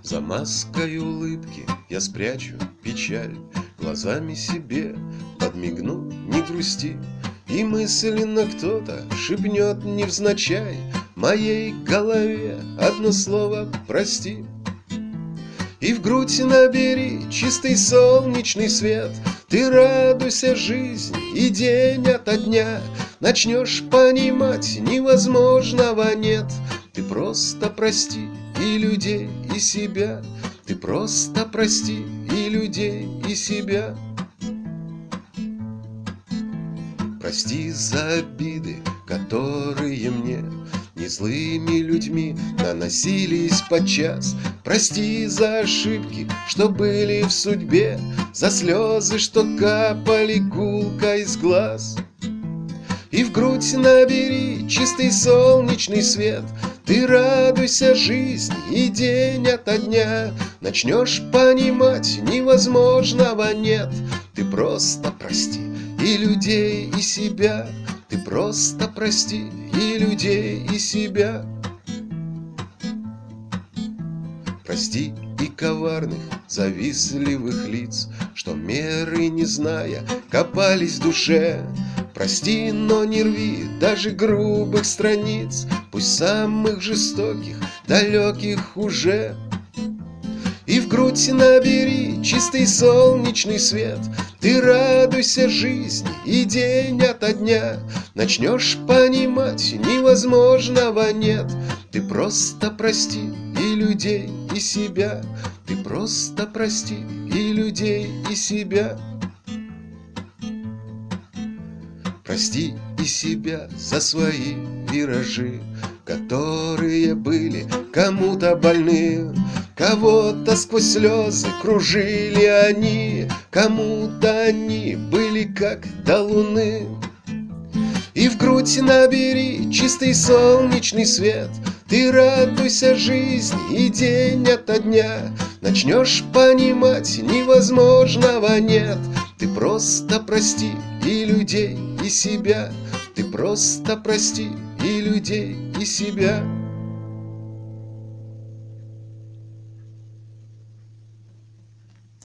За маской улыбки я спрячу печаль, глазами себе подмигну, не грусти. И мысленно кто-то шепнет невзначай моей голове одно слово «прости». И в грудь набери чистый солнечный свет, ты радуйся жизни, и день ото дня начнешь понимать, невозможного нет. Ты просто прости и людей, и себя. Ты просто прости и людей, и себя. Прости за обиды, которые мне не злыми людьми наносились подчас. Прости за ошибки, что были в судьбе, за слезы, что капали гулко из глаз. И в грудь набери чистый солнечный свет, ты радуйся жизни, и день ото дня начнешь понимать, невозможного нет. Ты просто прости и людей, и себя. Ты просто прости и людей, и себя. Прости и коварных, завистливых лиц, что меры не зная копались в душе. Прости, но не рви даже грубых страниц, пусть самых жестоких, далеких уже. И в грудь набери чистый солнечный свет, ты радуйся жизни, и день ото дня начнешь понимать, невозможного нет. Ты просто прости и людей, и себя. Ты просто прости и людей, и себя. Прости и себя за свои виражи, которые были кому-то больны. Кого-то сквозь слезы кружили они, кому-то они были как до луны. И в грудь набери чистый солнечный свет, ты радуйся жизни, и день ото дня начнешь понимать, невозможного нет. Ты просто прости и людей, и себя. Ты просто прости и людей, и себя.